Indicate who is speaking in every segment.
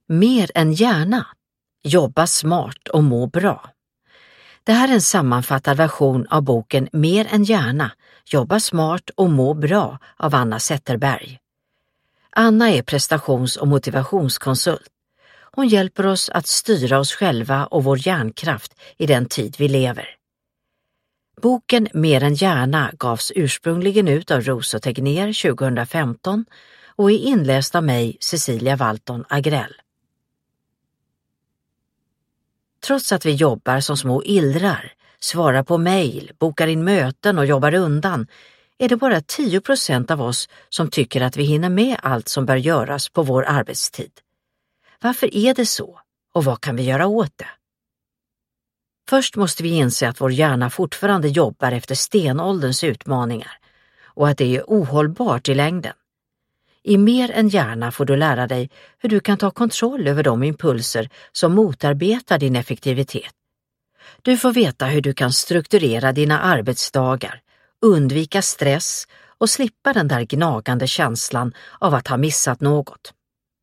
Speaker 1: Mer än gärna. Jobba smart och må bra. Det här är en sammanfattad version av boken Mer än gärna. Jobba smart och må bra av Anna Zetterberg. Anna är prestations- och motivationskonsult. Hon hjälper oss att styra oss själva och vår hjärnkraft i den tid vi lever. Boken Mer än gärna gavs ursprungligen ut av Ros och Tegnér 2015 och är inläst av mig, Cecilia Walton Agrell. Trots att vi jobbar som små illrar, svarar på mejl, bokar in möten och jobbar undan, är det bara 10% av oss som tycker att vi hinner med allt som bör göras på vår arbetstid. Varför är det så och vad kan vi göra åt det? Först måste vi inse att vår hjärna fortfarande jobbar efter stenålderns utmaningar och att det är ohållbart i längden. I Mer än gärna får du lära dig hur du kan ta kontroll över de impulser som motarbetar din effektivitet. Du får veta hur du kan strukturera dina arbetsdagar, undvika stress och slippa den där gnagande känslan av att ha missat något.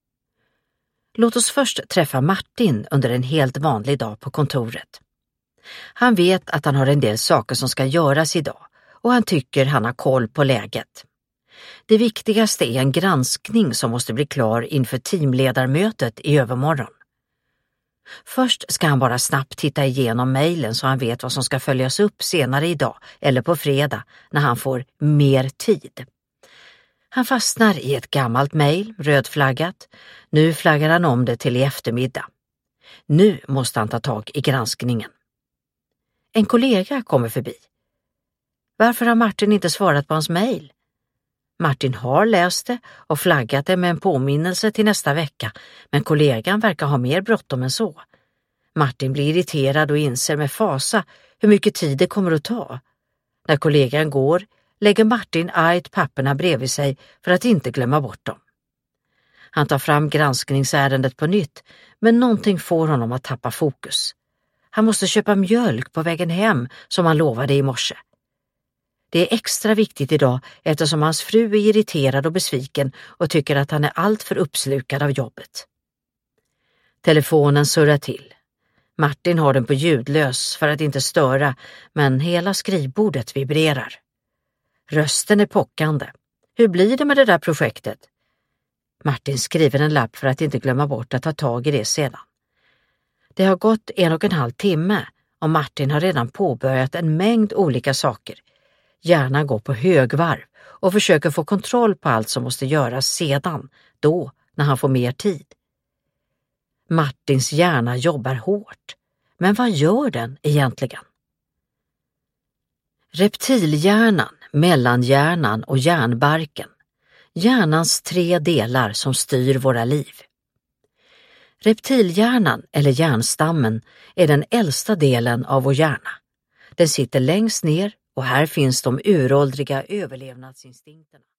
Speaker 1: Låt oss först träffa Martin under en helt vanlig dag på kontoret. Han vet att han har en del saker som ska göras idag och han tycker han har koll på läget. Det viktigaste är en granskning som måste bli klar inför teamledarmötet i övermorgon. Först ska han bara snabbt titta igenom mejlen så han vet vad som ska följas upp senare idag eller på fredag när han får mer tid. Han fastnar i ett gammalt mejl, rödflaggat. Nu flaggar han om det till i eftermiddag. Nu måste han ta tag i granskningen. En kollega kommer förbi. Varför har Martin inte svarat på hans mejl? Martin har läst det och flaggat det med en påminnelse till nästa vecka, men kollegan verkar ha mer bråttom än så. Martin blir irriterad och inser med fasa hur mycket tid det kommer att ta. När kollegan går lägger Martin argt papperna bredvid sig för att inte glömma bort dem. Han tar fram granskningsärendet på nytt, men någonting får honom att tappa fokus. Han måste köpa mjölk på vägen hem som han lovade i morse. Det är extra viktigt idag eftersom hans fru är irriterad och besviken och tycker att han är allt för uppslukad av jobbet. Telefonen surrar till. Martin har den på ljudlös för att inte störa, men hela skrivbordet vibrerar. Rösten är pockande. Hur blir det med det där projektet? Martin skriver en lapp för att inte glömma bort att ta tag i det sedan. Det har gått 1,5 timme och Martin har redan påbörjat en mängd olika saker. Hjärnan går på högvarv och försöker få kontroll på allt som måste göras sedan, då när han får mer tid. Martins hjärna jobbar hårt. Men vad gör den egentligen? Reptilhjärnan, mellanhjärnan och hjärnbarken. Hjärnans 3 delar som styr våra liv. Reptilhjärnan eller hjärnstammen är den äldsta delen av vår hjärna. Den sitter längst ner och här finns de uråldriga överlevnadsinstinkterna.